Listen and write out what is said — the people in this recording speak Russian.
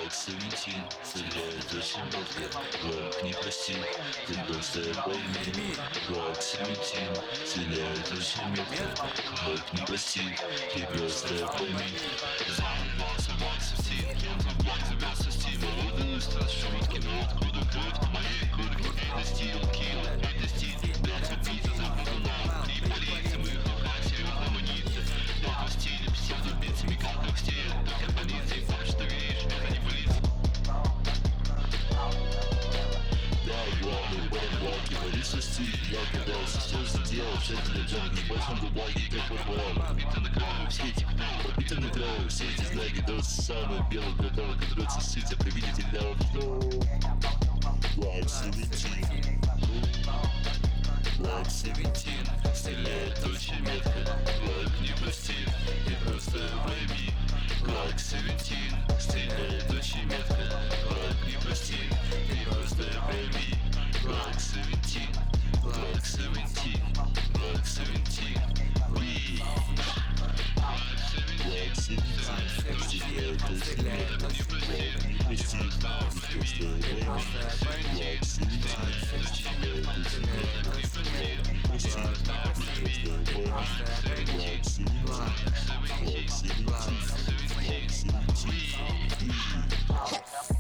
Black 17, стреляет очень метко. Black не простит, ты просто пойми. Black 17, стреляет очень метко. Black не простит, ты просто пойми. Black 17, Black тебя со стима. Лудный страст, шутки, но откуда кровь на моей куртке? Это стил, килл, это стиль. Дать убийца, забуду нам. Три полиции, мы в руках, серьезно амуниция. Только в стиле, псевдобитцами, как в стиле. Только полиции, факт, что видишь, это не полиция. Да, главный бэк-блок, говорится стиль. Я пытался все сделать, все для джанг, не большом бумаге, как попал. Побиты на краю, все эти кнопки, побиты на краю, все эти знаки, да самый белый глотал, который цесится, при виде тебя Black 17, Black 17, стреляет очень метко. Black не простит, ты просто пойми. Black 17, стреляет очень метко. Black не простит, ты просто пойми. Black 17, Black 17, Black 17, we Black 17, стреляет очень метко. Black не простит, ты просто пойми. Black 17, стреляет очень метко. Black не простит, ты просто пойми. Black 17, Black 17, Black 17,